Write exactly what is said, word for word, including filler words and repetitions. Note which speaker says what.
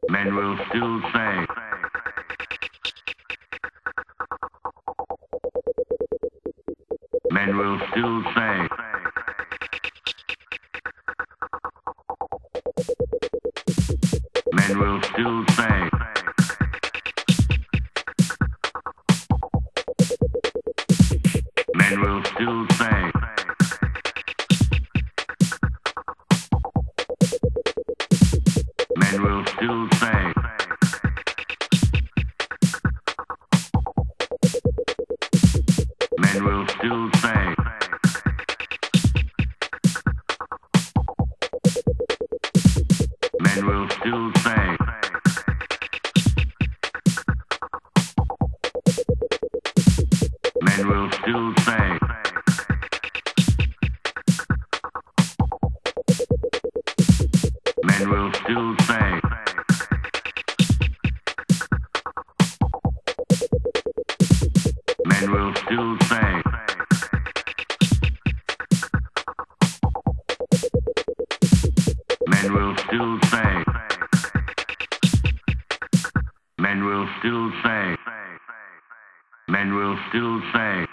Speaker 1: Men will still say. Men will still say. Men will still say. Men will still say. Men will still say. Men will still say. Men will still say. Men will still say. Men will still say. Men will still say. Men will still say. Men will still say. Men will still say.